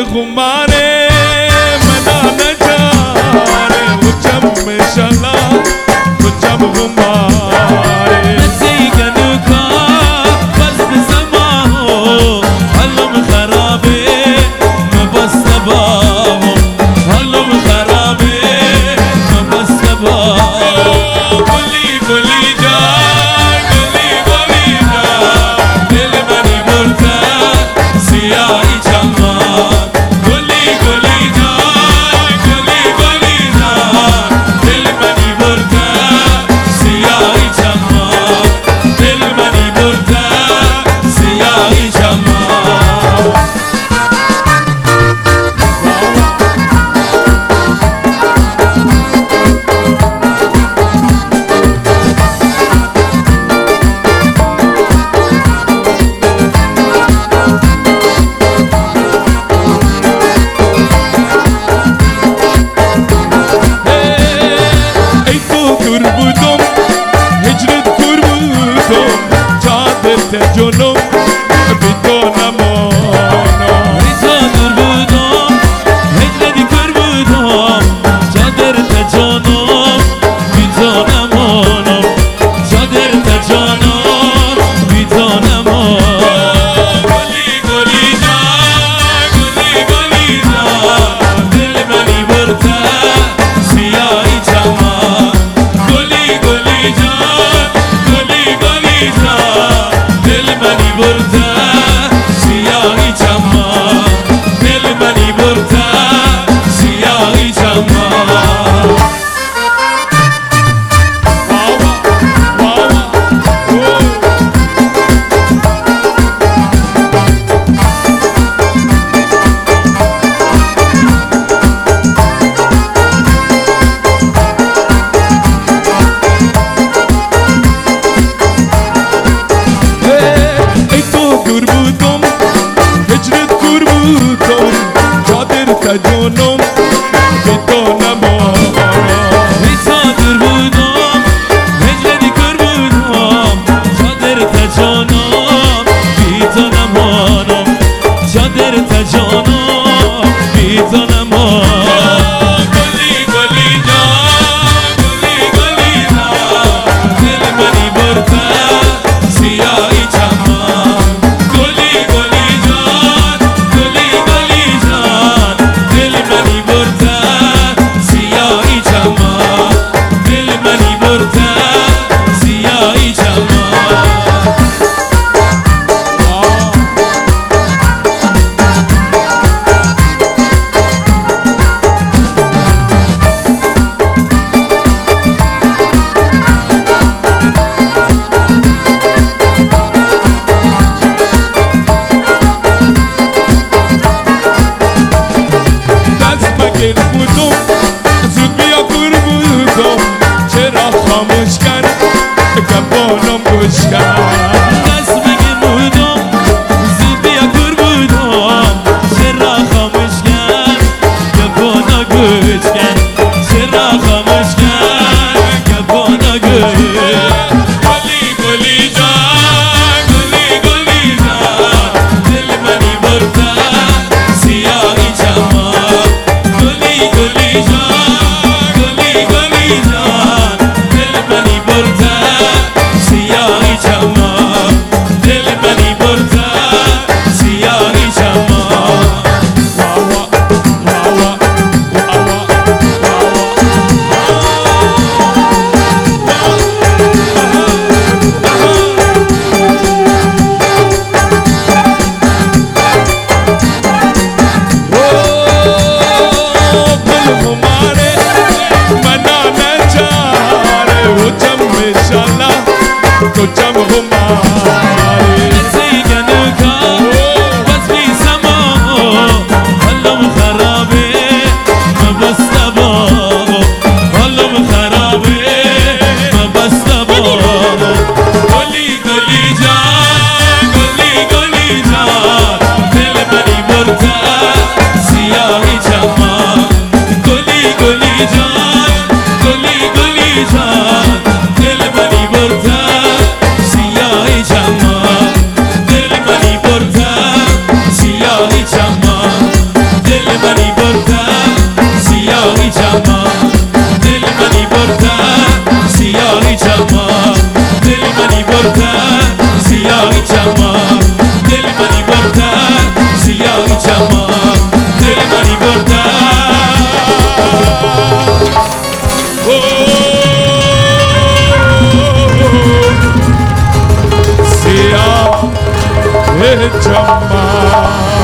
غمانه منا نجاره وچم مشلا وچم غمانه نسيقا نكا بس بزمانه هلم خرابي مبستباهم هلم خرابي مبستباهم قولي قولي جاي قولي قولي جاي دل مني برتا سياهي چمان قولي قولي جاي قولي قولي جاي دل مني برتا سياهي چمان دل مني برتا سياهي چمان ای تو کور بودم هجرت کور بودم چادرت جنم بی تو نمانم ریزادر بودم هجردی کر بودم چادر تجانم بیتانم آنم چادر تجانم بیتانم آنم گلی گلی جان گلی گلی جان دل منی برتا سیاهی چمان گلی گلی جان گلی گلی جان دل منی برتا سیاهی چمان دل منی برتا سیاهی چمان ای تو کور بودم هجرت کور بودم چادرت جنم بی تو نمانم ریزادر بودم هجردی کر بودم چادر تجانم بیتانم آنم چادر تجانم بیتانم آنم گلی گلی جان گلی گلی جان دل منی برتا سیاهی چمان گلی گلی جان گلی گلی جان دل منی برتا سیاهی چمان دل منی برتا سیاهی چمان جمال